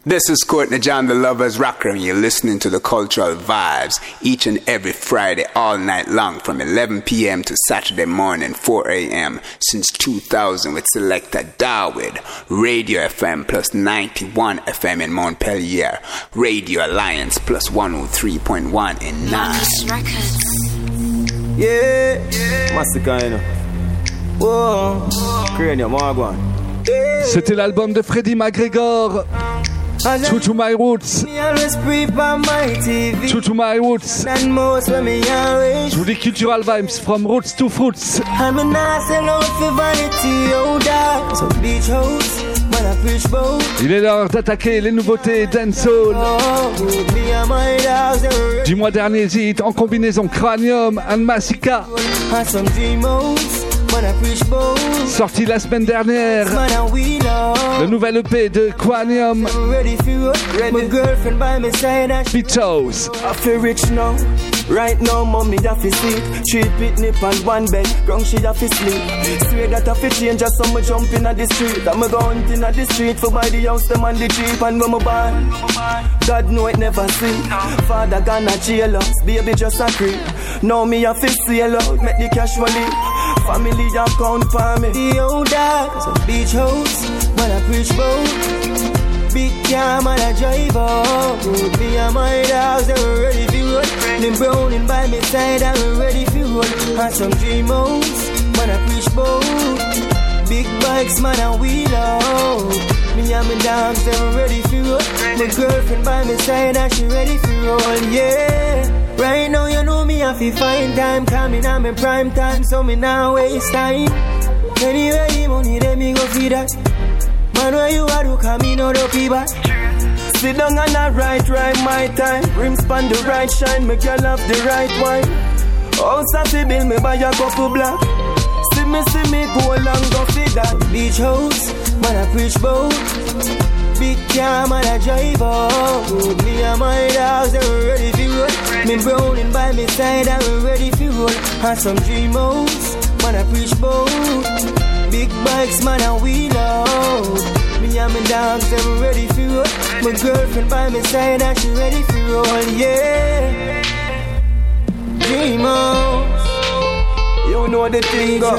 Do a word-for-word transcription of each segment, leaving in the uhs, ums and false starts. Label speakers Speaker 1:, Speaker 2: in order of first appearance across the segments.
Speaker 1: This is Courtney John, the Lovers Rocker, and you're listening to the Cultural Vibes each and every Friday all night long from eleven p.m. to Saturday morning four a.m. since two thousand with Selector Darwood, Radio F M plus ninety-one F M in Montpellier, Radio Alliance plus one oh three point one in Nice.
Speaker 2: Yeah, Massacre, you know. Whoa, Cranium, Marguan.
Speaker 3: C'était l'album de Freddie McGregor. True to my roots. True to my roots. Je vous dis Cultural Vibes from roots to fruits. Il est l'heure d'attaquer les nouveautés dancehall du mois dernier. Hit en combinaison Cranium and Massacre. Sorti la semaine dernière, le nouvel E P de Cranium, Beach House.
Speaker 2: Right now, mommy da fi sleep. Three picnic on one bed, ground she da fi sleep. Swear that I fi change just so me jump in at the street. I'm a go hunt in at the street for buy the house, them on the Jeep. And when me born, God know it never see. Father gonna jail us, baby just a creep. Now me a fi sail out, make the cash money. Family account for me. The old dog, so beach house, man I preach bout. Big car, man I drive out. Me and my dogs, they were ready for road. Them browning by my side, I were ready for road. Had some dream house, man I preach bout. Big bikes, man I wheel out. Me and my dogs, they were ready for road. My girlfriend by my side, and she ready for roll, yeah. Right now you know me have to find time. Coming on my prime time, so me now waste time. Anyway, the money let me go feed that. Man where you are, do come in or do people. Sit down and I right, right my time. Rims span the right shine, make your love the right wine. House of the bill, me buy a couple black. See me, see me, go along, go feed that. Beach house, man I preach bout. Big car, man I drive out. Me and my dogs, they were ready for roll. Me browning by my side, I were ready for roll. Had some dream house, man I preach bout. Big bikes, man I wheel out. Me and my dogs, they were ready for roll. My girlfriend by my side, and she ready for roll, yeah. Dream house, you know the thing go.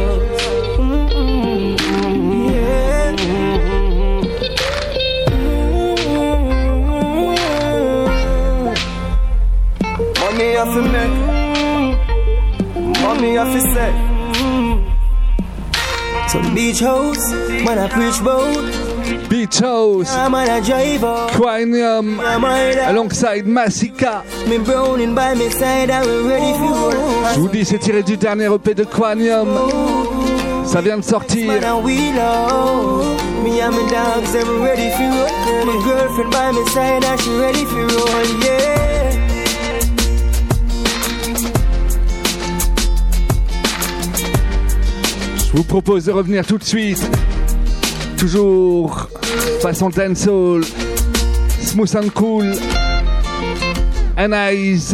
Speaker 2: Mommy have to make, mommy have to say. Some beach house, man I preach bout.
Speaker 3: Beach House, Cranium, alongside Massacre. Je vous dis, c'est tiré du dernier E P de Cranium. Ça vient de sortir. Je vous propose de revenir tout de suite, toujours façon dancehall, smooth and cool, and eyes.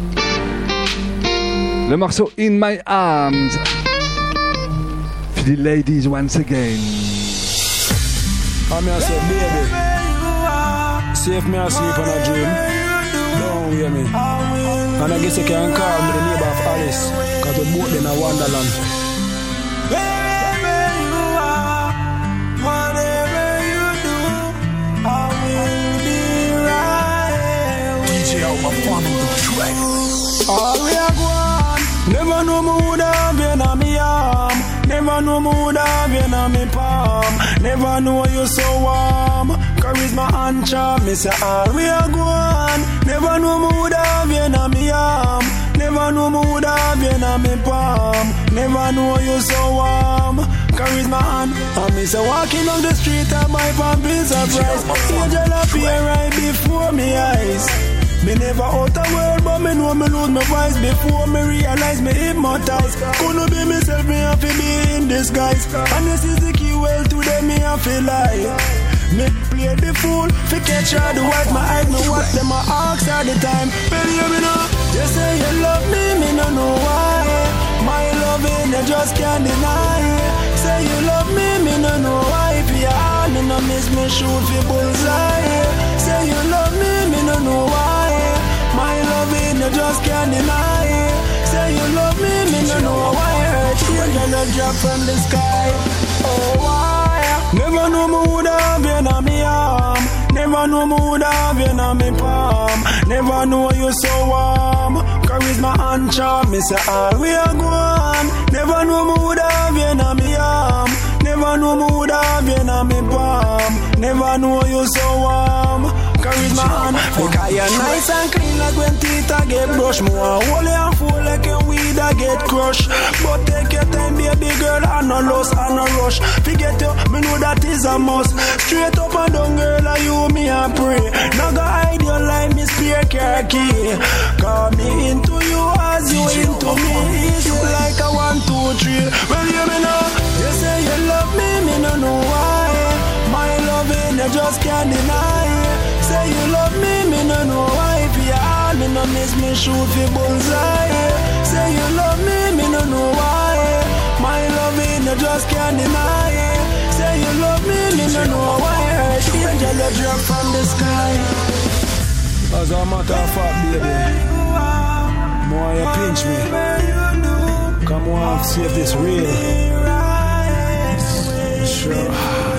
Speaker 3: Le morceau In My Arms. For the ladies once again.
Speaker 4: I'm here say, baby, see if me asleep on a dream. Don't hear me. And I guess you can call me the neighbor of Alice, cause we both in a wonderland.
Speaker 5: Wherever you are, whatever you do, I will be right. D J out my phone on the track.
Speaker 4: All we are going, never know me would have been on me arm. Never know me would have been on me palm. Never know you so warm. Charisma and charm, me say all we are going. Never know me would have been on me arm. Never know me would have been on me palm. Never know you so warm. Charisma and I me say walking on the street and my palm be surprised. Angel appear right before me eyes. Me never out the world, but me know me lose my voice. Before me realize me hypnotized. Couldn't be myself, me have to be in disguise. And this is the key, well today me have to lie. Me play the fool, fi catch all the white. My eyes know what them a ask all the time. Baby, you know, you say you love me, me no know why. My loving you just can't deny. Say you love me, me no know why. If you all me no miss me shoot fi bullseye. angel a drop from the sky. Oh, why? Never know me woulda have you in me arm. Never know me woulda have you in me palm. Never know you so warm. Charisma and charm, me say all we are gone. Never know me woulda have you in me arm. Never know me woulda have you in me palm. Never know you so warm. Charisma and because you're nice and clean like when teeth a get brushed. More holy and full like a weed a get crushed. But take your time, baby girl, and no loss and no rush. Forget you, me know that is a must. Straight up and down, girl, like you me a pray. Now go hide your life, me spare car key. Call me into you as you into me. Easy like a one, two, three. Well, you me know, you say you love me, me no know why. My loving, you just can't deny. Say you love me, me no know why. If you all, me no miss me shoot for bullseye. Say you love me, me no know why. My loving, you just can't deny. Say you love me, me no know why. Angel a drop from the sky. As a matter of fact, baby, more you pinch me. Come on, see if this real. Sure.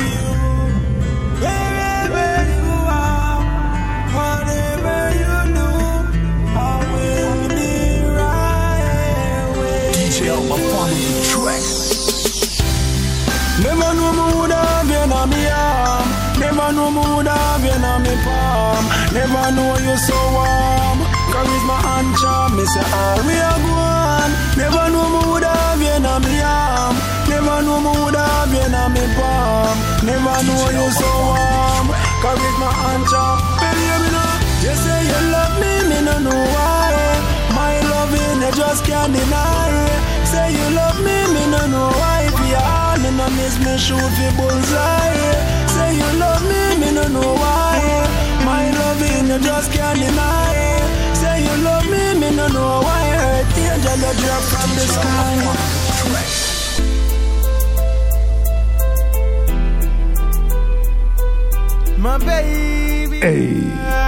Speaker 4: Never know me woulda have you in me arm. Never know me woulda have you in me palm. Never know you so warm. Charisma and charm, me say all we are gone. Never know me woulda have you in me arm. Never know me woulda have you in me palm. Never know you so warm. Charisma and charm, baby me know. You say you love me, me no know why. My loving you just can't deny. Say you love me, me no know why. If you all, me no miss me shoot for bullseye. Say you love me, me no know why. My loving you just can't deny. Say you love me, me no know why. Earth angel a drop from the sky. My baby.
Speaker 3: Hey.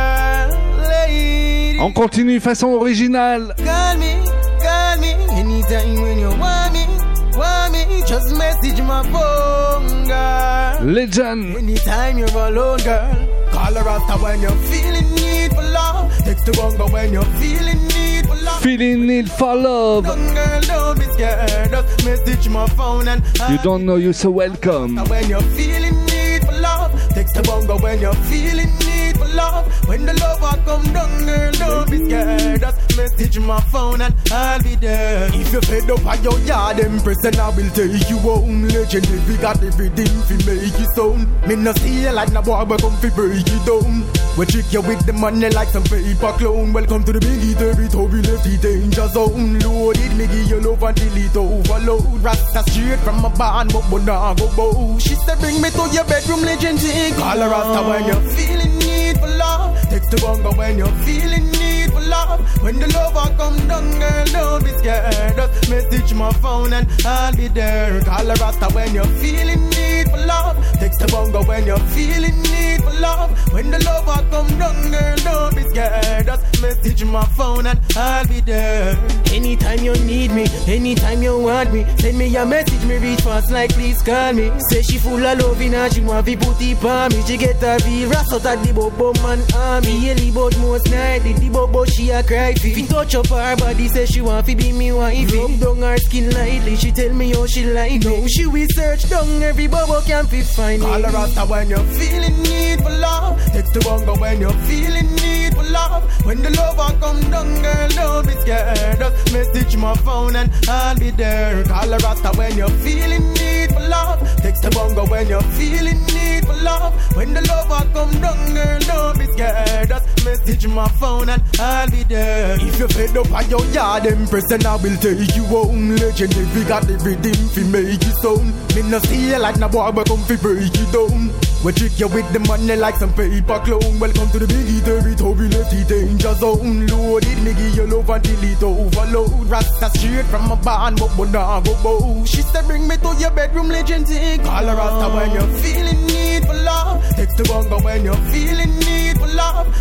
Speaker 3: On continue façon originale.
Speaker 6: Call me, call me anytime when you want me, want me. Just message my phone, girl.
Speaker 3: Legend.
Speaker 6: Anytime you're alone, girl. Call her after when you're feeling need for love. Text the one when you're feeling need for love.
Speaker 3: Feeling need for love.
Speaker 6: Don't girl, don't be scared. Just message my phone and
Speaker 3: you don't know you so welcome.
Speaker 6: When you're feeling need for love. Text the bongo when you're feeling need for love. When the lover come down, girl, don't be scared. Just message my phone and I'll be there.
Speaker 2: If you fed up on your yard, Empress, and I will take you home. Legendary, we got everything to make you sound. Me no see you like no boy, but come fi break you down. We trick you with the money like some paper clown. Welcome to the biggie territory, left the danger zone. Loaded, me give you love until it overload. Rasta straight from my barn, but but nah go bow. She said bring me to your bedroom, legend. Call her after when you're
Speaker 6: feeling need for love. Text the bongo when you're feeling need for love. When the lover come down, girl, don't be scared. Just message my phone and I'll be there. Call her after when you're feeling need for love. Text the bongo when you're feeling need for love. When the lover come down, girl, don't be scared. Just message my phone and I'll be there. Anytime you need me, anytime you want me, send me a message, me reach fast like please call me. Say she full of loving and she want to put it on me. She get a feel ras out of the bobo man army. Yelly but most nightly, the bobo she a cry fi. Fi touch up her body, say she want to be me wifey. Rub down her skin lightly, she tell me how she like me. Now she will search down every bobo can fi find me.
Speaker 2: Call her after when you're
Speaker 6: feeling need for love. Text the bongo when you're feeling need for love. When the lover come down, girl, don't be scared. Just message my phone and I'll be there. Call her after when you're feeling need for love. Text the bongo when you're feeling need for love. When the lover come down, girl, don't be scared. Just message my phone and I'll be there.
Speaker 2: If you fed up on your yard, Empress, and I will take you home. Legendary, we got everything fi make you sound. Me no see you like no boy, but come fi break you down. We trick you with the money like some paper clown. Welcome to the biggie territory, left the danger zone. Loaded, me give you love until it overload. Rasta straight from my barn, but but nah go bow.
Speaker 6: She said bring me to your bedroom, legend.
Speaker 2: Call her after when you're
Speaker 6: feeling need for love.
Speaker 2: Text the bongo
Speaker 6: when you're feeling need for love.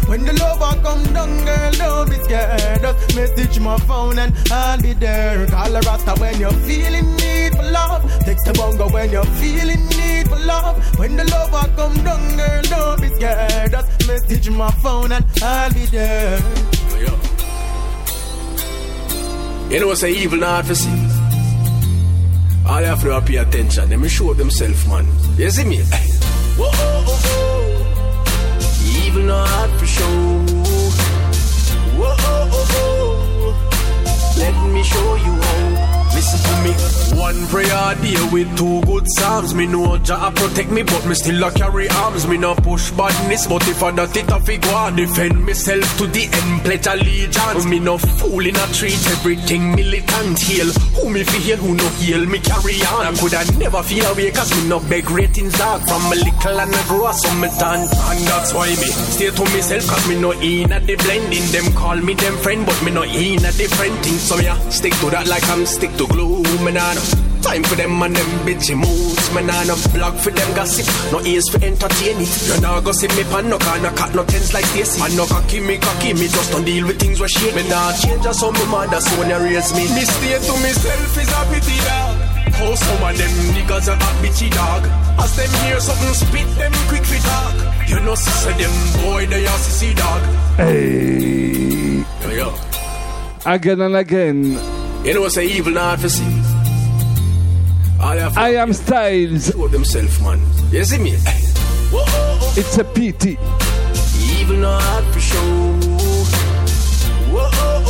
Speaker 6: When the lover come down, girl, don't be scared. Just message my phone and I'll be there. Call a rasta when you're feeling need for love. Text the bongo when you're feeling need for love. When the lover come down, girl, don't be scared. Just message my phone and I'll be there.
Speaker 4: You know what's an evil not to see? All you have to do is pay attention. Let me show themselves, man. You see me? Whoa, oh, oh, oh. Evil not for show. Whoa, oh, oh, oh. Let me show you how. Listen to me. One prayer a day with two good psalms. Me know Jah protect me, but me still a carry arms. Me no push badness, but if I that it a fi go and defend myself to the end, pledge allegiance. Me no fool in a treat everything militant heal. Who me fi heal, who no heal, me carry on. I coulda never feel away, cause me no beg ratings dog. From a little and I grow so me tan. And that's why me stay to myself, cause me no in at the blending. Them call me them friend, but me no in at different things. So yeah, stick to that like I'm stick to glue. Me nah no time for them and them bitchy moods. Me nah no blog for them gossip, no ears for entertain it. You nah go see me pan no car, no cat, no tens like this. Man no cocky me, cocky me, just don't deal with things where shit. Me nah change as how me mother so when you raise me. Me stay to myself is a pity dog. How some of them niggas are a bitchy dog. As them hear something spit them quick fit talk. You know sister them boy they are sissy dog.
Speaker 3: Hey.
Speaker 4: Yo yo.
Speaker 3: Again and again.
Speaker 4: You know what's an evil not to see?
Speaker 3: I am Styles.
Speaker 4: Show themselves, man. You see me? Whoa, oh, oh.
Speaker 3: It's a pity.
Speaker 4: Evil not for show. Whoa, oh,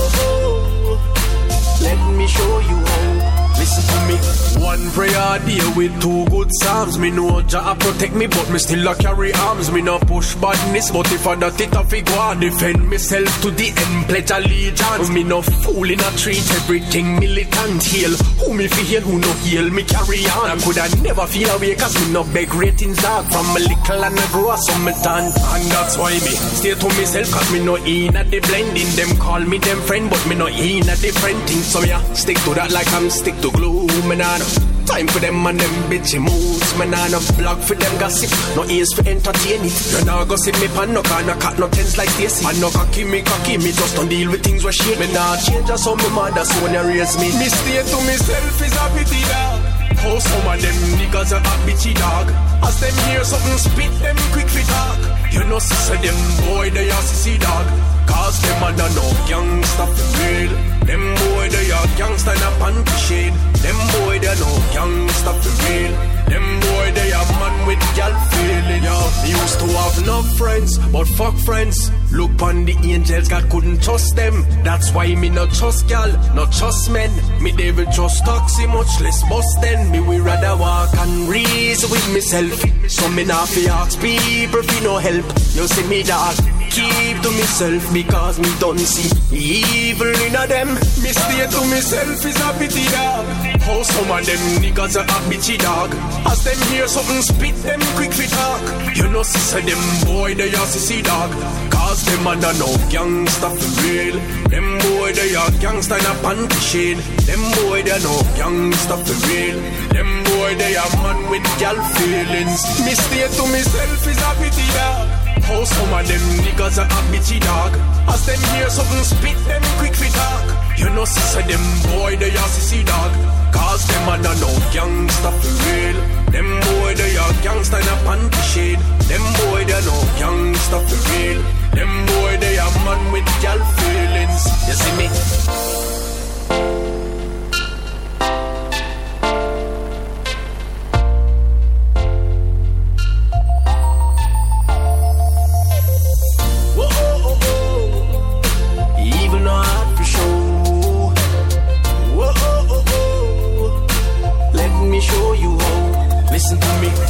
Speaker 4: oh, oh. Let me show you how. Listen to me. One prayer a day with two good psalms. Me know Jah protect me, but me still a carry arms. Me no push badness, but if I that it a fi go and defend myself to the end, pledge allegiance. Me no fool in a treat everything militant heal. Who me fi heal, who no heal, me carry on. I coulda never feel away, cause me no beg ratings dog. From a little and I grow so me tan. And that's why me stay to myself, cause me no in at the blending. Them call me them friend, but me no in at different things. So yeah, stick to that like I'm stick to glue. Me nah no time for them and them bitchy moods. Me nah no blog for them gossip, no ears for entertain it. You nah go see me pan no car, no cat, no tens like this. Man no cocky me, cocky me, just don't deal with things where shit. Me nah change as how me mother so when you raise me. Me stay to myself is a pity dog. How some of them niggas are a bitchy dog. As them hear something spit them quick fit talk. You know sister them boy they are sissy dog. Cause them a no gangsta for real. Them boy they are gangsta in a panty shade. Them boy they no gangsta for real. Them boy they are man with gal feeling. Yo, me used to have no friends, but fuck friends. Look on the angels, God couldn't trust them. That's why me not trust gal, not trust men. Me they will trust taxi, much less bust then. Me we rather walk and reason with myself. So me not fi ask people fi no help. You see me dog, keep to myself because me don't see evil in a them. Me stay to myself is a pity dog. How some of them niggas are a bitchy dog. As them hear something spit them quick fit talk. You know sister them boy they are sissy dog. Cause them under no gangsta for real. Them boy they are gangsta in a panty shade. Them boy they no gangsta for real. Them boy they are man with gal feelings. Me stay to myself is a pity dog. How some of them niggas are a bitchy dog. As them hear something spit them quick fit talk. You know sister them boy they are sissy dog. Cause them under no gangsta for real. Them boy they are gangsta in a panty shade. Them boy they no gangsta for real. Them boy they are man with gal feelings. You see me? Listen to me.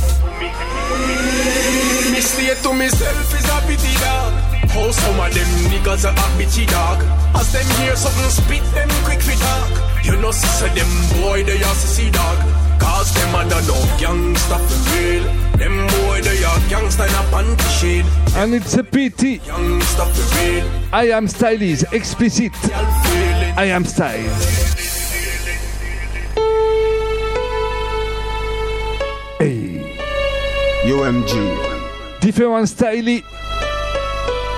Speaker 4: Me stay to myself is a pity dog. How some of them niggas are a bitchy dog. As them hear something spit them quick fit talk. You know sister them boy they are sissy dog. Cause them under no gangsta for real. Them boy they are gangsta in a panty shade.
Speaker 3: And it's a pity.
Speaker 4: Gangsta for real.
Speaker 3: I am Stylies, explicit. I am Styles.
Speaker 1: U M G.
Speaker 3: Différents styles.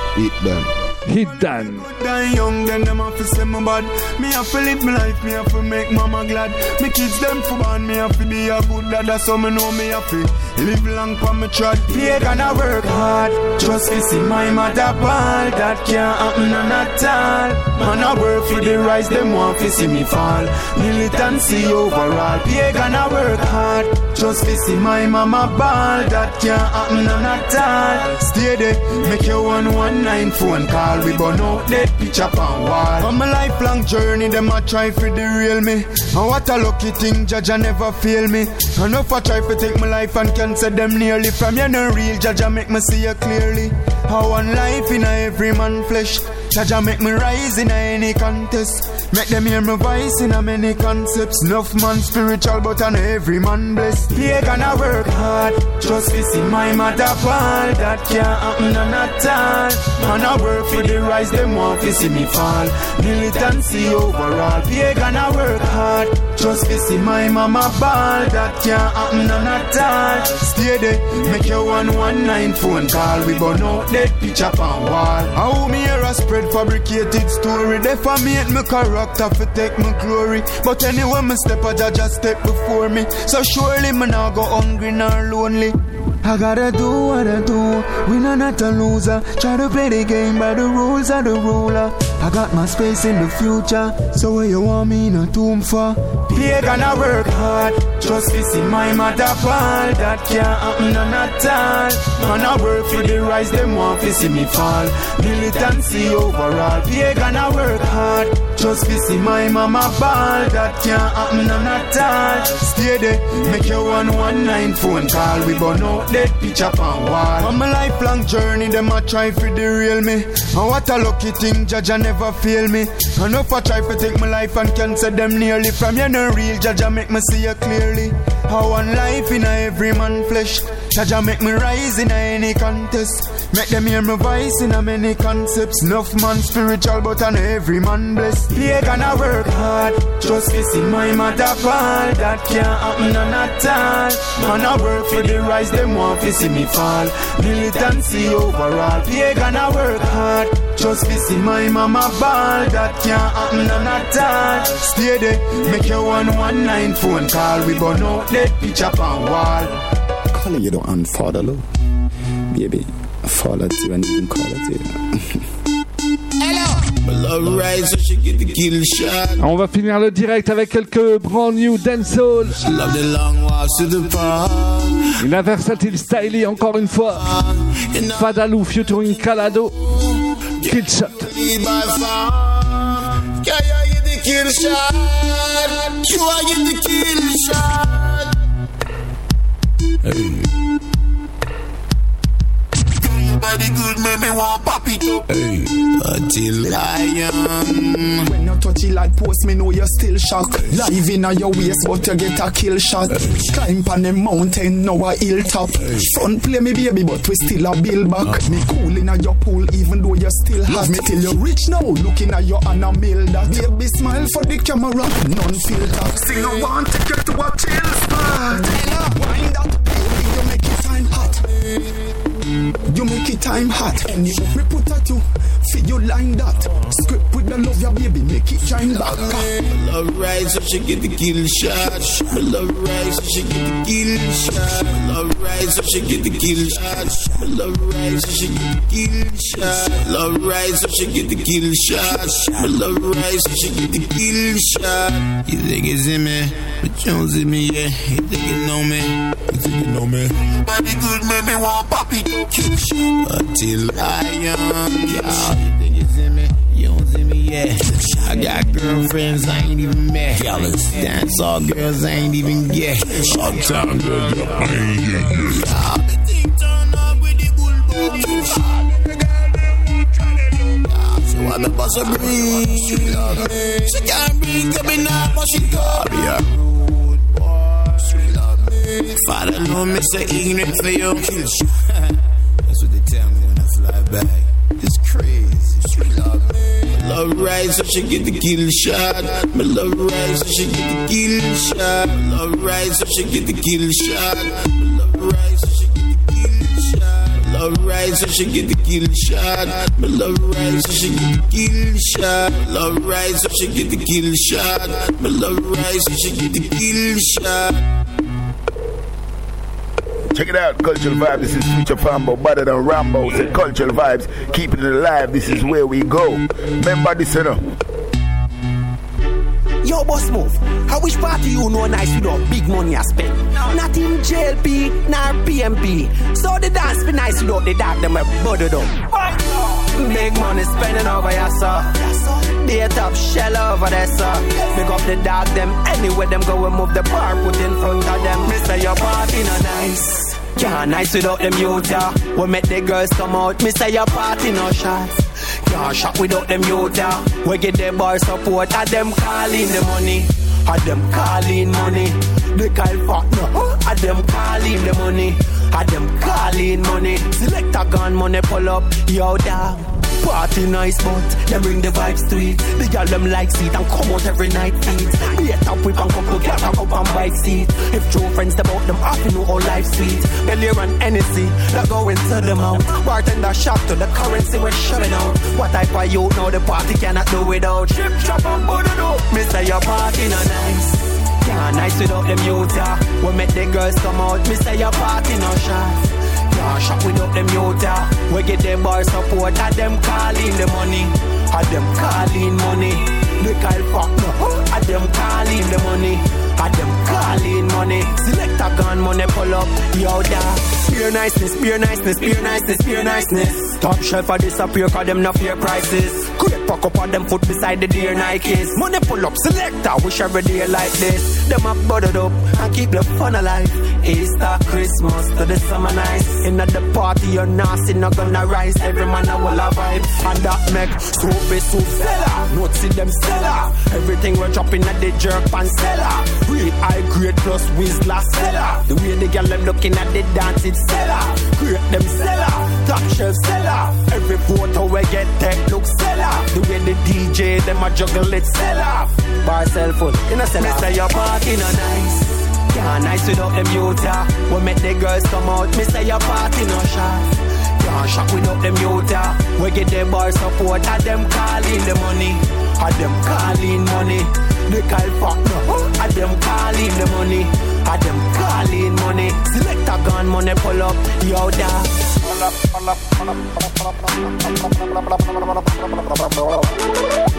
Speaker 6: Hit done.
Speaker 3: Hit done.
Speaker 4: Die young, then them have to say me bad. Me have to live my life, me have to make mama glad. Me kids them for born, me have to be a good dad. That's how me know me have to live long for me trod. Pagan I work hard, just to see my mother ball. That can't happen none at all. Man I work for the rise, them want to see me fall. Militancy overall. Pagan I work hard, just to see my mama ball. That can't happen none at all. Stay there, make your one one nine phone call. We burn out dead picture on wall. On my lifelong journey, them a try for derail me. And what a lucky thing, Jaja never fail me. And if I try to take my life and cancel them nearly. From you no real, Jaja make me see you clearly. How one life in a every man flesh. Jaja make me rise in a any contest. Make them hear my voice in a many concepts. Enough man spiritual, but on every man blessed. Pagan I work hard, just to see my mother fall. That can't happen none at all. Man I work for the rise, them want to see me fall. Militancy overall. Pagan I work hard, just to see my mama ball. That can't happen none at all. Stay there, make your one one nine phone call. We burn out dead picture on wall. How me hear a spread fabricated story. They for me and my character for take my glory. But anyway me step a Jaja step before me. So surely me not go hungry nor lonely. I gotta do what I do. We not not a loser. Try to play the game by the rules of the ruler. I got my space in the future. So where you want me in a tomb for? Pagan I work hard, just to see my mother fall. That can't happen none at all. Man I work for the rise, them want to see me fall. Militancy overall. Pagan I work hard, just to see my mama ball. That can't happen none at all. Stay there, make your one one nine phone call. We burn out dead picture on wall. On my lifelong journey, them a try for derail me. And what a lucky thing, Jaja never fail me. And if I try to take my life and cancel them nearly. From you no real, Jaja make me see you clearly. How one life in a every man flesh. Jaja make me rise in a any contest. Make them hear my voice in a many concepts. Enough man spiritual, but on every man blessed. Pagan I work hard, just to see my mother fall. That can't happen none at all. Man I work for the rise, them want to see me fall. Militancy overall. Pagan I work hard, just to see my mama ball. That can't happen none at all. Stay there, make your one one nine phone call. We burn out dead picture on wall.
Speaker 7: Call you don't unfather love. Baby, father to you and even call it to you.
Speaker 3: On va finir le direct avec quelques brand new dancehall. Une versatile style encore une fois. Fadalou featuring Kalado. Kill shot.
Speaker 5: Kill shot. You are get the kill shot. Hey. Body good, make me want pop it up. Hey, until I am.
Speaker 8: When you touch it like post, me know you still shock. Hey. Live in your waist, but you get a kill shot. Hey. Climb on the mountain, now a hilltop. Hey. Front play me baby, but we still a build back. Okay. Me cool in your pool, even though you still hot. Me till you rich now, looking at your Anna mill that. Baby smile for the camera, none filter. Sing I want to get to a chill spot. Wind that baby, you make it time hot. You make it time hot. Any hook me put at you, feel you line that. Script with the love your baby, make it shine back.
Speaker 5: I love right, so she get the kill shot. I love right, so she get the kill shot. I love right, so she get the kill shot. I love right, so she get the kill shot. I love right, so she get the kill shot. I love right, so she get the kill shot. You think it's in me, but you don't see me yet. You think you know me, you think you know me. Body good, make me want pop it. Until I am, yeah. You think you see me? You don't see me yet. I got girlfriends I ain't even met. Dance all girls I ain't even get. Uptown girls I ain't even get. Yeah, the thing turn up with the bull bull. So I'm a boss of breeze. She can't breathe, coming up, but she got me a rude boy. She love me. Father know me so ignorant for you. That's what they tell me when I fly back. It's crazy. She love me. My love right, so she get the kill shot. My love right, so she get the kill shot. My love right, so she get the kill shot. My love right, so she get the kill shot. My love right, so she get the kill shot. Me love right, so she get the kill shot. Love right, so she get the kill shot. Me love right, so she get the kill shot.
Speaker 9: Check it out, Cultural Vibes. This is Future Fambo, better than Rambo. Say Cultural Vibes, keep it alive. This is where we go. Remember this, you know.
Speaker 10: Yo, boss move. I wish party you know nice without big money I spend. Not in J L P, nor P M P. So the dance be nice without the dark them a buttered up. Big money spending over here, sir. The top shell over there, sir. Pick up the dog them anywhere them go and move the bar put in front of them. Me say your party no nice. Can't nice without them youth, yeah. We make the girls come out. Me say your party no shots. Can't shop without them youth, yeah. We get the bar support. At them calling the money. At them calling money. They call fuck no. At them calling the money. At them calling money. Select a gun money pull up. Yo, dog. Party nice, but them bring the vibes to it. The girl them like seat and come out every night eat. Be a top whip and couple girl back up and bike seat. If true friends about them off, you know how life sweet. Belly and Hennessy, they go into the mouth. Bartender shop to the currency we're shoving out. What type of you know the party cannot do without? Trip, trap and booty do. Me say your party no nice. Can't nice without them youth, yeah. We make the girls come out. Me say your party no shots. Can't shop without them youth, yeah. We get them bar support. At them calling the money. At them calling money. They call fuck no. At them calling the money. At them calling money. Select a gun money pull up. Yo, da. Pure niceness, pure niceness, pure niceness, pure niceness. Top shelf for disappear cause them not fair prices. Could fuck up on them foot beside the dear Nikes. Money pull up, selector, wish every day like this. Them up buttered up and keep the fun alive. Easter, Christmas to the summer nights. In the party you're nasty, not gonna rise. Every man a will have vibe. And that make soup is soup seller. Notes in them seller. Everything we're dropping at the jerk pan seller. Real high grade plus Whistler seller. The way the girl them looking at the dance it's seller. Create them seller. Top shelf seller. Every photo we get tech look seller. The way the D J them a juggle it seller. Bar cell phone in a seller. Say your party no nice. Can't nice without them youth, yeah. We make the girls come out. Me say your party no shot. Can't shop without them youth, yeah. We get the bar support. At them calling the money. At them calling money. They call fuck no. At them calling the money. At them calling money. Select a gun money pull up. Yo, da. Pull up, pull up, pull up, pull up, pull up, pull up, pull up, pull up.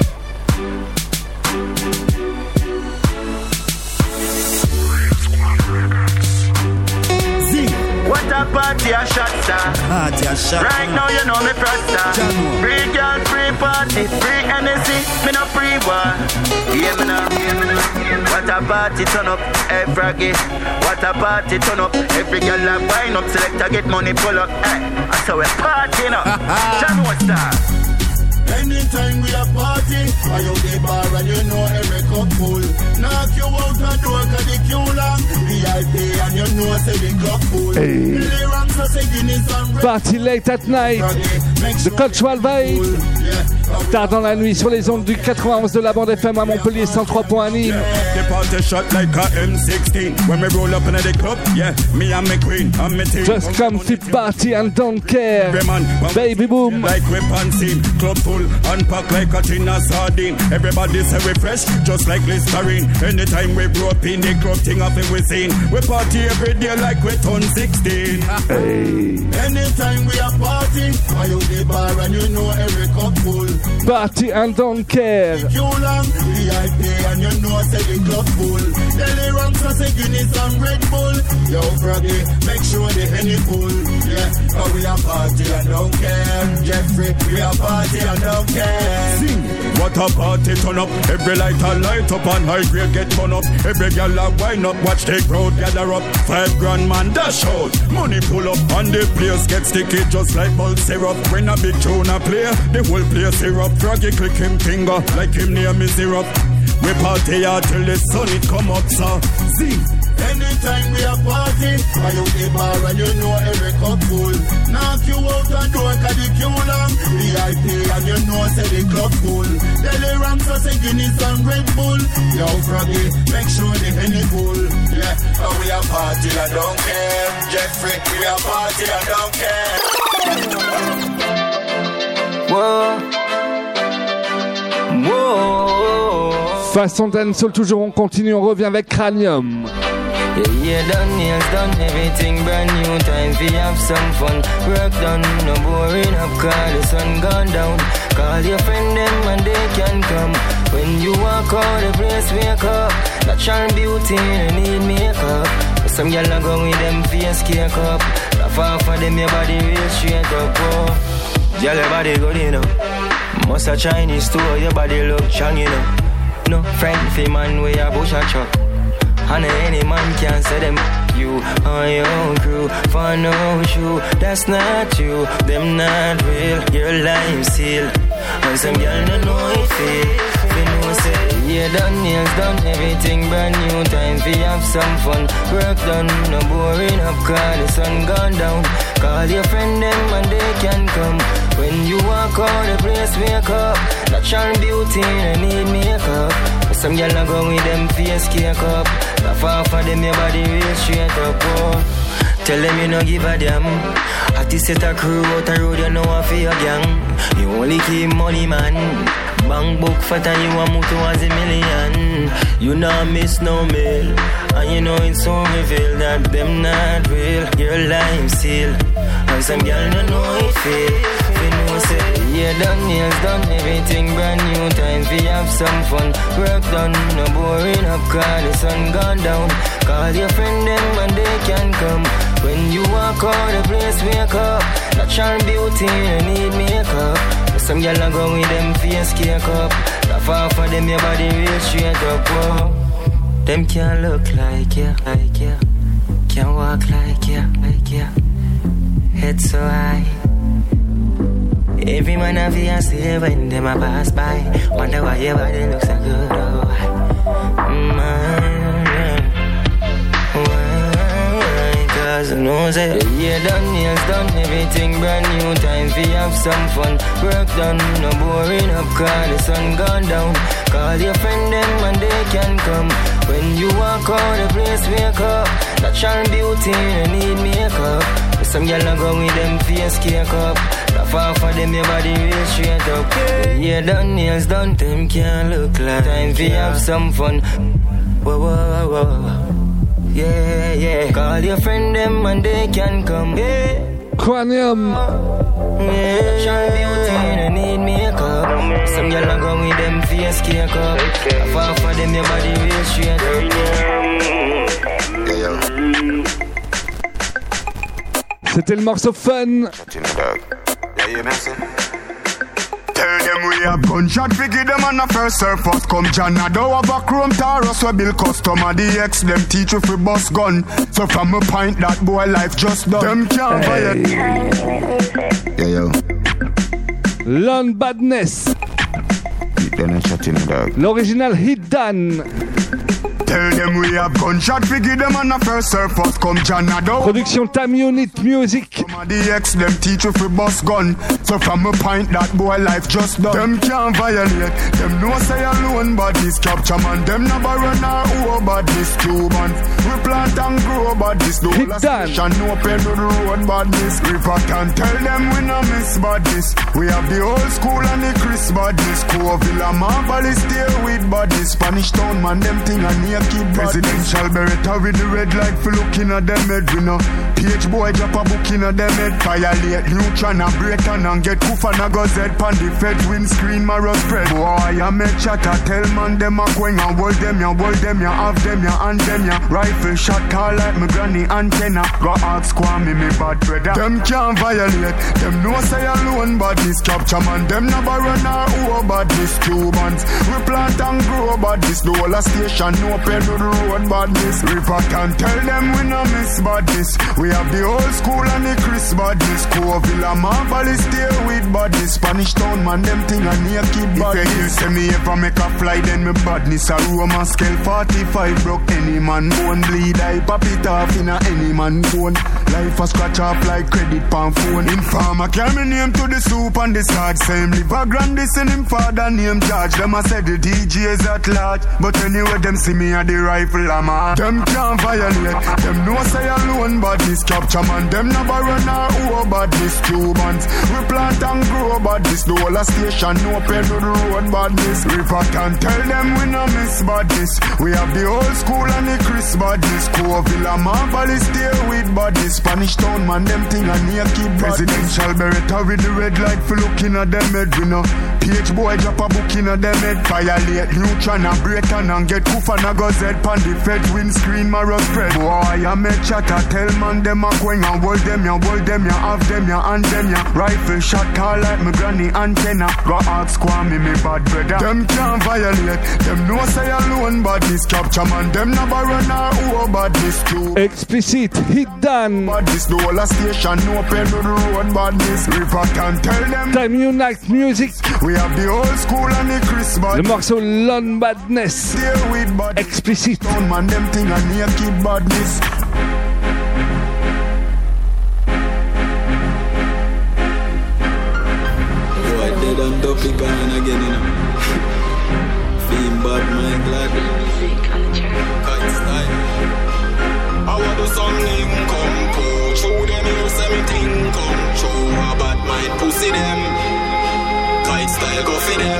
Speaker 11: What a party a shot star. Party a shot. Right now you know me frosta. Free girl, free party, free energy. Me no free war. Yeah me now. What a party turn up, hey froggy. What a party turn up. Every girl a wine up, select to get money pull up. Hey, I saw a party now. John what's that?
Speaker 5: Anytime we a party, I out the bar and you know every cup full. Knock you out the door cause the queue long. V I P and you know say the club full.
Speaker 3: Hey. Party late at night. The Cultural Vibe. Tard dans la nuit sur les ondes du quatre-vingt-onze de la bande F M à Montpellier cent trois point un Nîmes. Just come fit party and don't care. Baby boom.
Speaker 12: Unpack like a tin of sardine. Everybody say we fresh, just like Listerine. Anytime we grow up in the club, thing of it we seen. We party every day like we turn sixteen.
Speaker 3: Hey.
Speaker 5: Anytime we a party, I out the bar and you know every cup full.
Speaker 3: Party and don't care.
Speaker 5: Too long, V I P and you know say the club full. Daily ranks so say Guinness and Red Bull. Yo Froggy, make sure the Henny full. Yeah, but we a party and don't care. Jeffrey, we a party and don't care.
Speaker 12: Sing. What a party turn up. Every light a light up and high grade get turn up. Every girl a wind up, watch the crowd gather up. Five grand man dash out, money pull up and the place get sticky just like malt syrup. When a big tune a play, the whole place syrup. Froggy click him finger like him name is syrup. We party hard till the sun it come up, so sing.
Speaker 5: Anytime we a party, I out the bar and you know every cup full. Knock you out and door cause the queue long. V I P and you know say the club full. Daily ranks so know say Guinness and Red Bull. Yo, Froggy, make sure the Henny cool. Yeah, oh, we a party, I don't care. Jeffrey, we a party, I don't care.
Speaker 2: Whoa. Whoa.
Speaker 3: Façon dancehall toujours, on continue, on revient avec Cranium.
Speaker 2: Yeah, yeah, done, nails done, everything brand new. Time for have some fun. Work done, no boring up, call the sun gone down. Call your friend them and they can come. When you walk out the place, wake up. Natural beauty, you need makeup. Some gyal a go with them face cake up. Laugh off of them, your body real straight up. Oh, gyal your body good, you know. Must a Chinese store, your body look strong, you know. No friend for man where you bush a truck. And any man can say them you on your own crew for no shoe. That's not you, them not real. Your life seal. And some girl don't know it feel. If you know say yeah, done, nails done, everything brand new. Time for have some fun. Work done, no boring up, cause the sun gone down. Call your friend them and they can come. When you walk out the place, wake up. Natural beauty, you need makeup. Some gyal a go with them face cake up. Laugh off of them, your body real straight up. Oh, tell them you no give a damn. At this set a crew out the road, you know a for your gang. You only keep money, man. Bank book fat and you want move towards a million. You not miss no mail. And you know it's so reveal that them not real. Your life seal. And some gyal no know it feel. You know say yeah, done, nails done, everything brand new. Time for have some fun. Work done, no boring up, cause the sun gone down. Call your friend them and they can come. When you walk out the place, wake up. Natural beauty, you need makeup. Some gyal a go with them face cake up. Laugh off of them, your body real straight up. Whoa. Them can't look like you, like you. Can't walk like you, like you. Head so high. Every man have you say when them a pass by. Wonder why your body looks so good, oh. Mm-hmm. Cause I know say yeah, done, nails done, everything brand new. Time for have some fun. Work done, no boring up, cause the sun gone down. Call your friend them and they can come. When you walk out the place, wake up. Natural beauty, you need makeup. Some gyal a go with them face cake up. Laugh off of them, your body real straight up. Yeah, done, nails done, them can't look like. Time for have some fun. Whoa, whoa, whoa, whoa. Yeah, yeah. Call your friend them and they can come. Yeah.
Speaker 3: Cranium.
Speaker 2: Yeah, natural beauty, you need makeup. Some gyal a go with them face cake up. Laugh off of them, your body real straight up. Yeah,
Speaker 3: C'était le morceau Fun.
Speaker 8: Tell them we have gunshot, we give them on the first serve first. Come Janado have a chrome Taurus, we build customer. The X them teach you for bus gun. So from a point that boy life just done. Them can't violate.
Speaker 9: Yeah, yo.
Speaker 3: Lon Badness. L'original Hit Dan.
Speaker 8: Tell them we have gunshot, we give them on the first serve first. Come Janado.
Speaker 3: Production Time Unit Music.
Speaker 8: The X them teach you for bus gun. So from a point that boy life just done. Them can't violate. Them no say alone badness. Capture man. Them never run our over badness. Two months. We plant and grow badness. The whole station no pen to the road badness. If I can tell them we no miss badness. We have the old school and the Chris badness. Covilla Marble stay with badness. Spanish town man them thing and near keep presidential beretta with the red light for looking at them head. We know Page boy drop a book in a them head. Violate neutron and break and and get poof and a go zed. Pan the fed windscreen marrow spread. Boy I make chatter tell man them a going and hold them ya, hold them ya, have them ya, and them ya. Rifle shot call like my granny antenna. Go ask Kwame me bad brother. Them can't violate. Them no say alone badness. Capture man them never run our over badness. Cubans we plant and grow badness. The whole station no pen to the road badness. River can tell them we no miss badness. We have the old school and the Chris badness. Covilla Marble stay with
Speaker 12: with body. Spanish town man, them thing a naked body. If you hear say me ever make a fly, then me badness a Roman scale forty-five broke any man bone. Bleed I pop it off in a any man zone. Life a scratch off like credit pan phone. Informer carry me name to the soup and the sard. Same live a grandis in him father name George. Them a say the D Js at large, but anyway them see me at the rifle I'm a. Them can't violate. Them know say alone badness capture man. Them never run or over badness Cubans. We plant and grow badness. The whole station open to the road badness. River can tell them we no miss badness. We have the old school and the Chris badness. Covilla Marvel stay with badness. Spanish town man, them thing a naked badness. Presidential Beretta with the red light for looking at them head. We know P H boy drop a book in a them head. Violate neutron and break and and get goof and a go zed. Pan the fed windscreen mirror spread. Boy I make chatter tell man them a going and hold them ya, hold them ya, have them ya, and them ya. Rifle shot tall like my granny antenna. Go ask Kwame me bad brother. Them can't violate. Them know say alone badness capture man. Them never run or over badness too.
Speaker 3: Explicit hit done.
Speaker 12: Badness the whole station open to the road badness. River can tell them.
Speaker 3: Time Unite Music.
Speaker 12: We have the old school and the Chris badness.
Speaker 3: Le morceau Lon Badness. Explicit.
Speaker 12: Don't man them thing a naked badness.
Speaker 13: Boy dead and dopey gone again you know. Feeling bad my glad. Kite style. I want to something come cool. Show them you say me thing come true. A bad mind pussy them. Kite style go for them.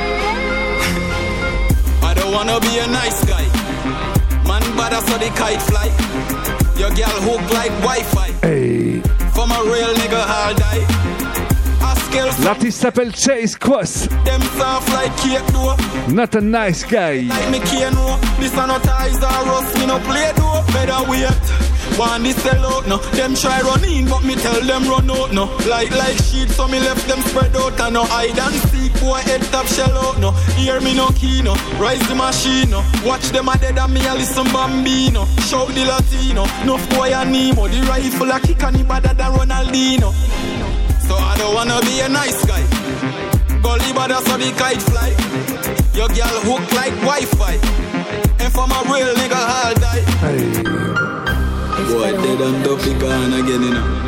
Speaker 13: I don't wanna be a nice guy. Man bad so the kite fly. Your girl hook like Wi-Fi.
Speaker 3: Hey.
Speaker 13: From a real nigga all die.
Speaker 3: L'artiste s'appelle Chase Cross.
Speaker 13: Them soft like cake door.
Speaker 3: Not a nice guy.
Speaker 13: Like me can't know. This are not ties or rust. Me no play door. Better wait. Want this sell out no. Them try run in but me tell them run out no. Like like sheet so me left them spread out. And no hide and seek boy head top shell out no. Hear me no key no. Rise the machine no. Watch them a dead and me a listen Bambino. Shout the Latino. No boy and Nemo. The rifle a kick and he better than Ronaldinho. So I don't wanna be a nice guy. Gully bada so the kite fly. Your girl hook like Wi-Fi. And for my real nigga I'll die.
Speaker 3: Hey.
Speaker 13: Boy dead and dopey gone again you know.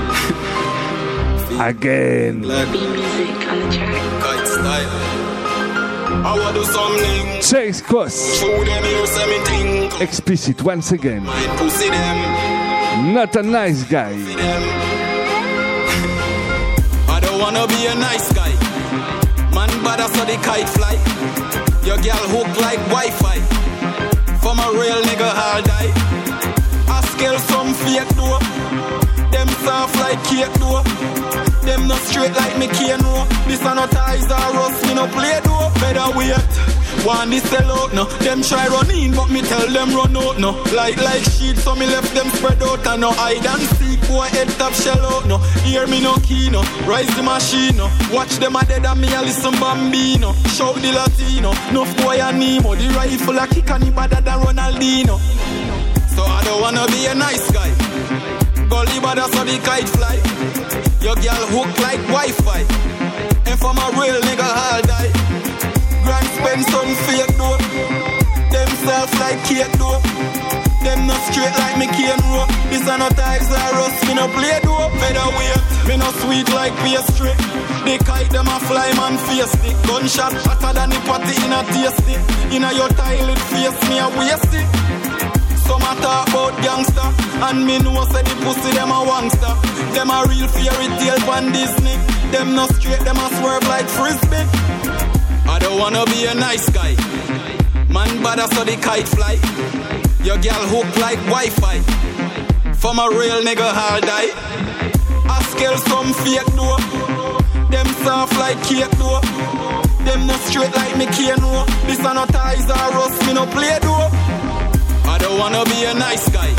Speaker 3: Again.
Speaker 13: Like music on the track. Kite style. I want to do something.
Speaker 3: Chase Cross.
Speaker 13: Show them you say me thing.
Speaker 3: Explicit once again.
Speaker 13: My pussy them.
Speaker 3: Not a nice guy.
Speaker 13: I don't wanna be a nice guy. Man bada so the kite fly. Your girl hook like Wi-Fi. From a real nigga I'll die. I scale some fake door. Them soft like cake door. Them not straight like me can't know. This are not ties or rust. Me no play door. Better wait. Want this sell out no. Them try run in but me tell them run out no. Like like sheet so me left them spread out. And no hide and seek boy head top shell out no. Hear me no key no. Rise the machine no. Watch them a dead and me a listen Bambino. Shout the Latino. No boy and Nemo. The rifle a kick and he better than Ronaldinho. So I don't wanna be a nice guy. Gully bada so the kite fly. Your girl hook like Wi-Fi. And for my real nigga I'll die. Grand spend some fake door. Them soft like cake door. Them not straight like me can't roll. This are not ties or rust. Me no play door. Better wait. Me no sweet like pastry. They kite them a fly man face it. Gunshot hotter than the party in a tasty. In a your toilet face me a waste it. Some a talk about gangster. And me know say the pussy them a wangster. Them a real fairy tale pan Disney. Them not straight, them a swerve like frisbee. I don't wanna be a nice guy. Man bada so the kite fly. Your girl hook like Wi-Fi. From a real nigga I'll die. I scale some fake door. Them soft like cake door. Them not straight like me can't know. This are not ties or rust. Me no play door. I don't wanna be a nice guy.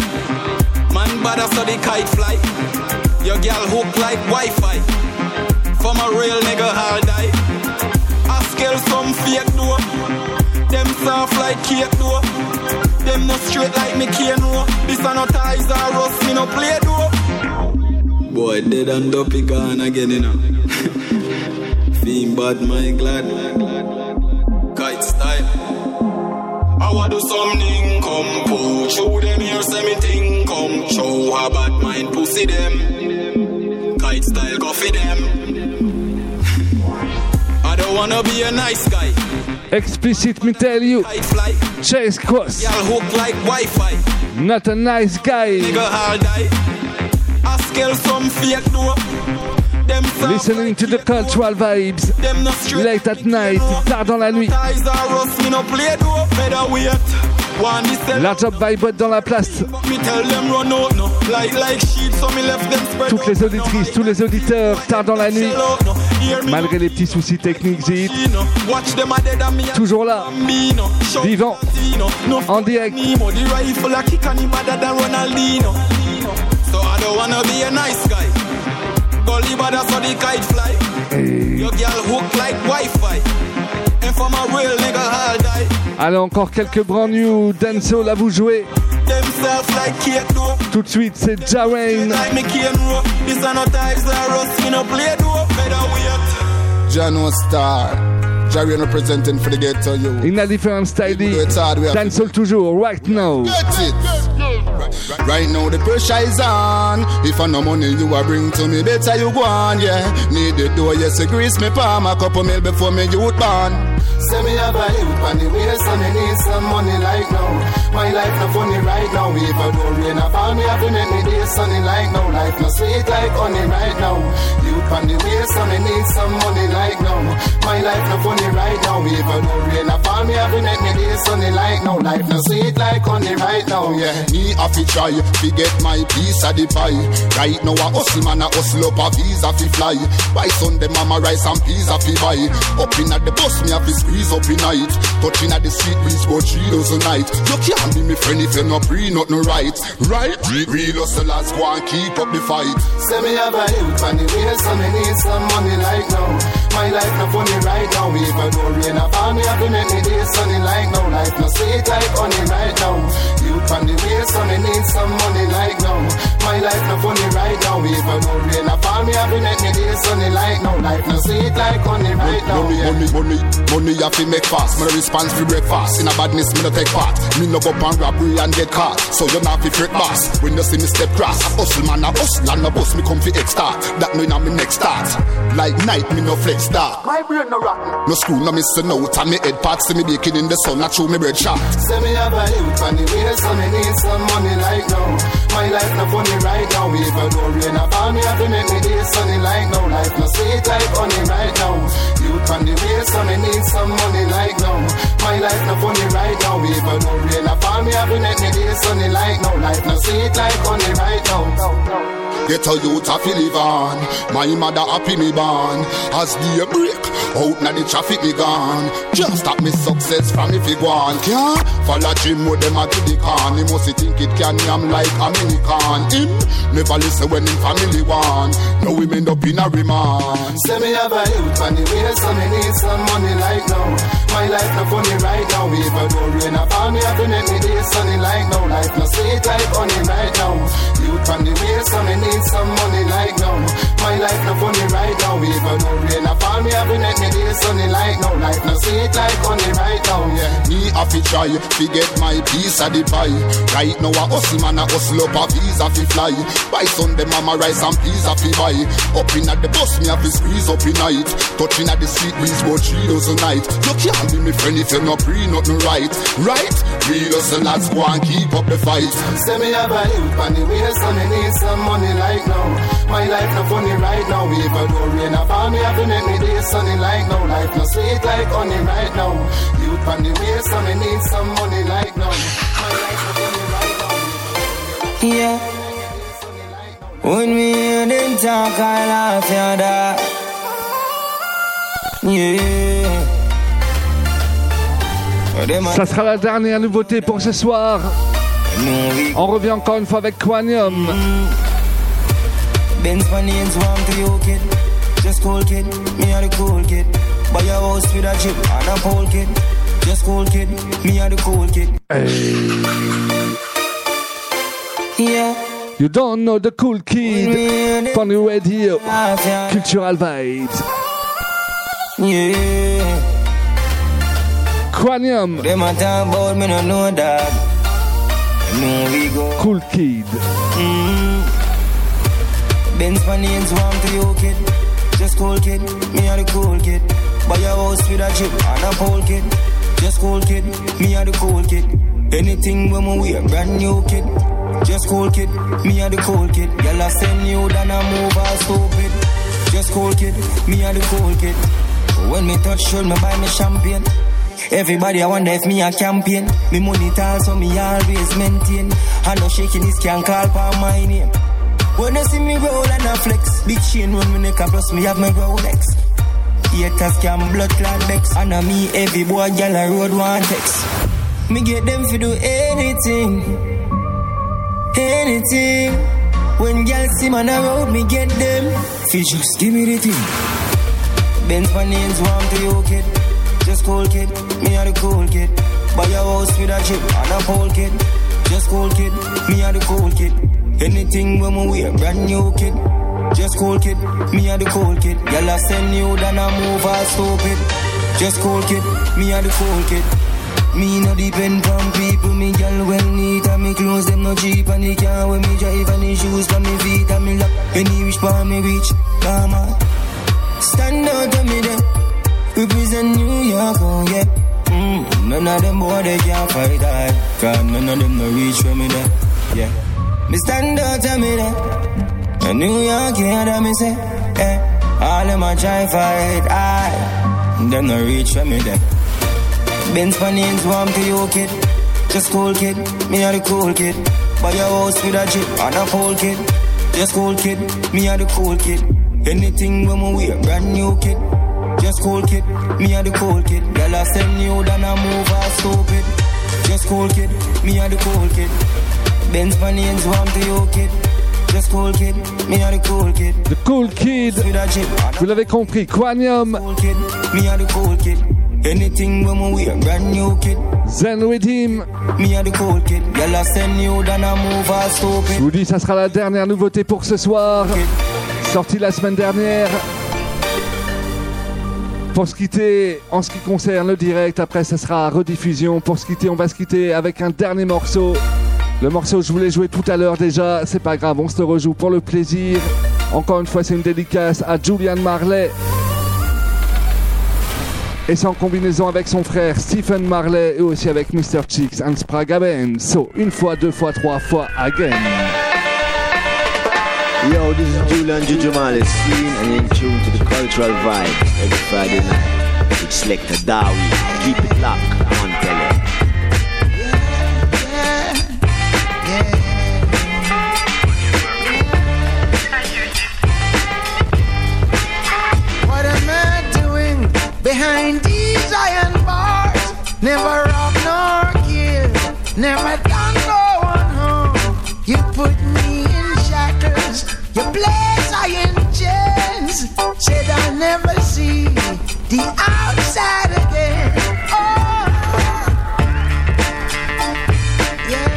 Speaker 13: Man bada so the kite fly. Your girl hook like Wi-Fi. From a real nigga I'll die. I scale some fake door. Them soft like cake door. Them not straight like me can't know. This are not ties or rust. Me no play door. Boy dead and dopey gone again you know. being bad, my glad. Kite style. I want do something, come pull. Show them here, say me thing, come show. A bad mind, pussy them. Kite style, go for them. I don't wanna be a nice guy.
Speaker 3: Explicit, me tell you. Chase Cross.
Speaker 13: Y'all hook like Wi-Fi.
Speaker 3: Not a nice guy.
Speaker 13: Nigga all die. I scale some fake door.
Speaker 3: Listening to the cultural vibes. Late at night, tard dans la nuit. La job vibe dans la place. Toutes les auditrices, tous les auditeurs, tard dans la nuit. Malgré les petits soucis techniques, Zid. Toujours là, vivant, en direct.
Speaker 13: So I don't wanna be a nice guy. Gully bada so the kite fly. Your girl hook like Wi-Fi. And for my real nigga I'll die.
Speaker 3: Allez, encore quelques brand new dancehall à vous jouer. Tout de suite, c'est Jarain.
Speaker 8: Jano Star. Jarain representing for the ghetto you.
Speaker 3: In a different style. Dancehall toujours, right now.
Speaker 8: Get it. Right now the pressure is on. If I no money you a bring to me, better you go on, yeah. Need the door, yes, you grease me palm a couple mil before me youth born. Say me have a youth on the way, so me need some money like now. My life no funny right now. If I don't rain upon me, have to make me day sunny like now. Life no sweet like honey right now. Youth on the way, so me need some money like now. My life no funny right now. If I don't rain upon me, have to make me day sunny like now. Life no sweet like honey right now, yeah. Me have to try to get my piece of the pie. Right now a hustle man a hustle up a visa fi fly. By Sunday mama rice and peas a fi buy. Up in at the bus me a fi squeeze up in night. Touching at the street breeze for three dozen night. You can't be me friend if you no pre not no right. Right? Real hustlers go and keep up the fight. Say me have a youth on the way, so me need some money like now. My life no funny right now. If I don't rain upon me, have to make me day sunny like now. Life no sweet like honey right now. Youth on the way, so me need some money like now. My life no funny right now. If I don't rain upon me, have to make me day sunny like now. Life no sweet like honey right now. Money, money, money, money, you have to make fast. Me response for breakfast. In a badness, me no take part. Me no go pan robbery and get caught. So you not fi fret boss. When you see me step cross, a hustle man a hustle and a bus me come fi X start. That no inna me next start. Like night me no flex start. My brain no rotten. No screw no miss a note and me head part see me baking in the sun. I chew me bread shot. Say me have a youth on the way, so me need some money like now. My life no funny right now. If I don't rain upon me, have to make me day sunny like now. Life no sweet like honey right now. Youth on the way, so me need some money like now. My life no funny right now. If I don't rain upon me, have to make me day sunny like now. Life no sweet like honey right now. Get a youth a fi live on. My mother happy me born. As the break out na the traffic me gone. Can't stop me success from if he go on. Can't follow Jim with them at the con. He must think it can yam like a mini con. Him never listen when him family want. Now we end up in a remand. Say me have a youth on the way, so me need some money like now. My life no funny right now. If I don't rain upon me, have to make me day sunny like now. Life no sweet like honey right now. Youth on the way, so me need some money like now. My life no funny right now. If I don't rain upon me, have to make me day sunny like now. Life no sweet like honey right now, yeah. Me have to try to get my piece of the pie. Right now a hustle man a hustle up a visa fi fly. By Sunday mama rice and peas a fi buy. Up in at the bus me have to squeeze up in night. Touching at the street breeze for three dozen night. You can't be me friend if you no pre nothing right. Right? Real hustlers go and keep up the fight. Say me have a youth on the way, so me need some money like now. My life no funny right now. If I don't rain upon me, have to make me day sunny like now. Life no sweet like honey right now. Youth on the way, so me need some money like now. My life no funny right now.
Speaker 14: Yeah. When we hear them talk, I laugh at that. Yeah.
Speaker 3: Ça sera la dernière nouveauté pour ce soir. On revient encore une fois avec Quanium.
Speaker 14: Benz Panins warm to you, kid. Just cool, kid. Me are the cool kid. Buy a house with a chip and a pole, kid. Just cool, kid. Me are the cool kid.
Speaker 3: Hey.
Speaker 14: Yeah.
Speaker 3: You don't know the cool kid. Funny radio. Cultural vibes.
Speaker 14: Yeah.
Speaker 3: Cranium.
Speaker 14: Them a talk about me, no know that. No we go.
Speaker 3: Cool Kid.
Speaker 14: Mm. Benz Panins warm to you, kid. Just cool kid. Me are the cool kid. Buy a house with a chip and a pole kid. Just cool kid. Me are the cool kid. Anything when we wear brand new kid. Just cool kid. Me are the cool kid. Y'all a send you down a move all stupid. Just cool kid. Me are the cool kid. When me touch should me buy me champagne. Everybody I wonder if me a champion. Me money tall so me always maintain. I no shaking this can call for my name. When you see me roll and a flex, big chain run me neck plus me have my Rolex. Haters can blood clot vex. And a me every boy gyal a road one text. Me get them fi do anything, anything. When gyal see man a road, me get them fi just give me the thing. Benz Panins warm to you, kid. Just cool kid, me are the cool kid. Buy a house with a chip and a pole kid. Just cool kid, me are the cool kid. Anything when we wear brand new kid. Just cool kid, me are the cool kid. Y'all send you down a move all stupid. Just cool kid, me are the cool kid. Me no depend on people, me girl well neat and me clothes them no cheap and the car when me drive and the shoes for me feet and me lock any wish for me reach. Come on, stand out to me there. Represent New York, oh yeah. Mm, none of them boy they can't fight I. Cause none of them no reach for me there. Yeah. Me stand out to me there. And New York, yeah, that me say. Eh. All them a try fight I. Them no reach for me there. Benz Panins warm to you, kid. Just cool kid. Me are the cool kid. Buy a house with a chip and a pole kid. Just cool kid. Me are the cool kid. Anything when we wear brand new kid. Just cool kid, me are the cool kid. Girl I send you down a move all stupid. Just cool kid, me are the cool kid. Benz Panins warm to you, kid. Just cool kid, me are the cool kid.
Speaker 3: The cool kid. Vous l'avez compris, Cranium.
Speaker 14: Cool kid, me are the cool kid. Anything when we wear brand new kid.
Speaker 3: Zen with him.
Speaker 14: Me are the cool kid. Girl I send you down a move all stupid.
Speaker 3: Je vous dis, ça sera la dernière nouveauté pour ce soir. Sortie la semaine dernière. Pour se quitter, en ce qui concerne le direct, après ça sera rediffusion. Pour se quitter, on va se quitter avec un dernier morceau. Le morceau que je voulais jouer tout à l'heure déjà, c'est pas grave, on se le rejoue pour le plaisir. Encore une fois, c'est une dédicace à Julian Marley. Et c'est en combinaison avec son frère Stephen Marley et aussi avec mister Chicks and Spraga Band. So, une fois, deux fois, trois fois, again.
Speaker 15: Yo, this is Julian Juju Marley Scene and in tune to the cultural vibe every Friday night. With Selector Dawi. Keep it locked on tele.
Speaker 6: Yeah, yeah, yeah. What am I doing behind these iron bars? Never rob nor kill, never done no one harm. You put me in shackles, you place I in chains. Said I'll never see the outside again. Oh, yeah,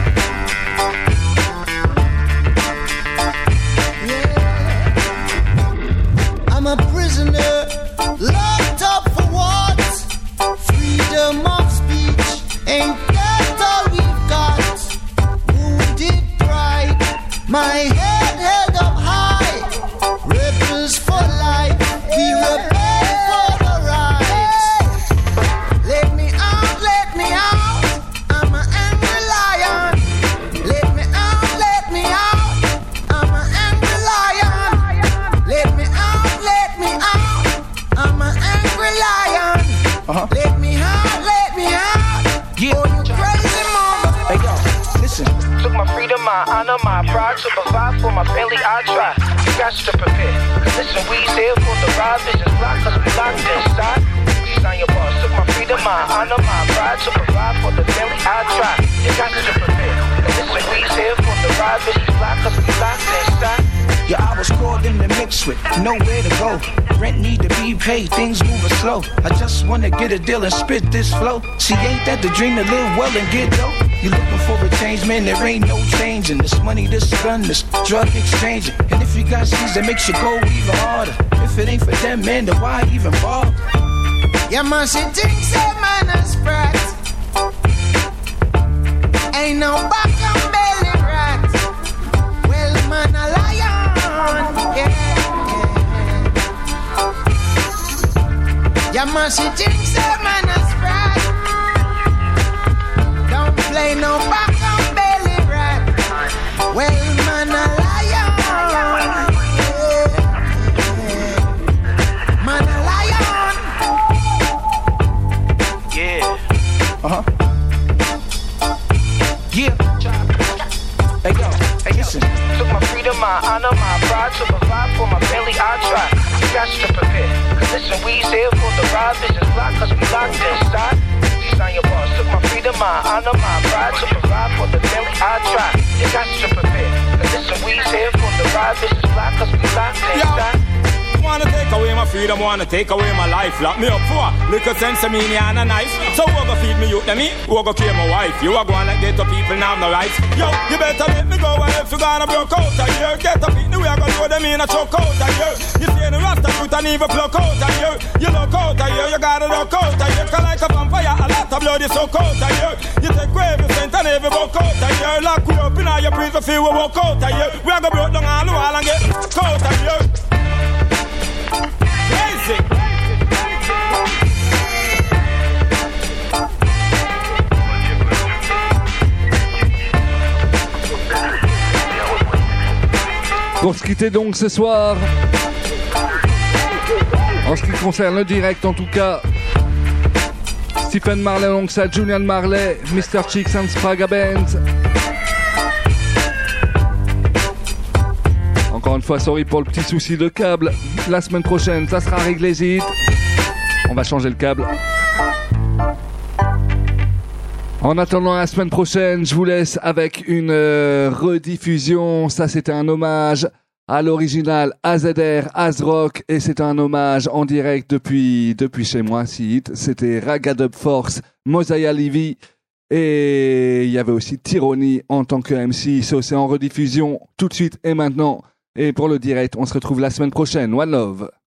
Speaker 6: yeah. I'm a prisoner, locked up for what? Freedom of speech, ain't that all we've got? Wounded pride, my head held up high. Rebels for life, we rebel for the rights. Let me out, let me out, I'm an angry lion. Let me out, let me out, I'm an angry lion. Let me out, let me out, I'm an angry lion. Uh-huh. Let me out, let me out, yeah. Oh, you crazy mama.
Speaker 16: Hey yo, listen. Took my freedom, my honor, my pride to provide for my family. I try. You got to prepare. Listen, we's here for the ride. Visions blocked cause we locked inside. These on your boss. Took my freedom, my honor, my pride to provide for the family. I try. You got to prepare. Listen, we's here for the ride. Visions blocked cause we locked inside.
Speaker 17: Yeah, I was caught in the mix with nowhere to go. Rent need to be paid, things moving slow. I just wanna get a deal and spit this flow. See, ain't that the dream to live well and get dough? You looking for a change, man, there ain't no changing. This money, this gun, this drug exchanging. And if you got C's, that makes you go even harder. If it ain't for them, man, then why even bother?
Speaker 6: Yeah, man, she thinks that man is spread. Ain't no back on belly rat. Well, man, a lion. Yeah, yeah. Yeah, man, she thinks that man is spread. Don't play no back on belly rat. Well, man, a lion. Yeah. Man, a lion.
Speaker 17: Yeah. Uh-huh. Yeah. Hey yo, hey listen.
Speaker 16: Took my freedom, my honor, my pride to provide for my family. I try. You got to prepare. Cause listen, we here for the ride, business block, cause we locked inside. Design your boss. Took my freedom, my honor, my pride to provide for the family. I try. You got to prepare. Cause listen, we here for the ride, business block, cause we locked inside.
Speaker 12: Wanna take away my freedom, wanna take away my life. Lock me up for little sense of meaning and a knife. So who go feed me, you and me? Who go kill my wife? You are going like ghetto people now have no rights. Yo, you better let me go, and if you gonna broke out of here, get up in the way I gonna throw them in a choke out of here. You see the rasta fruit and even pluck out of here. You look out of here, you gotta look out of here. Cause like a vampire, a lot of blood is so cold of here. You take away every cent and every buck out of here. Lock we up in all your prison, feel we walk out of here. We are gonna break down all the wall and get out of here. Crazy.
Speaker 3: Pour se quitter donc ce soir, en ce qui concerne le direct en tout cas, Stephen Marley, donc ça, Julian Marley, mister Chicks and Spraga Band. Encore une fois, sorry pour le petit souci de câble. La semaine prochaine, ça sera réglé zit. On va changer le câble. En attendant la semaine prochaine, je vous laisse avec une euh, rediffusion. Ça, c'était un hommage à l'original A Z R, AzRock, et c'est un hommage en direct depuis depuis chez moi, Zit. C'était Ragadub Force, Mosiah Levy, et il y avait aussi Tyranny en tant que M C. Ça, c'est en rediffusion tout de suite et maintenant. Et pour le direct, on se retrouve la semaine prochaine. One love.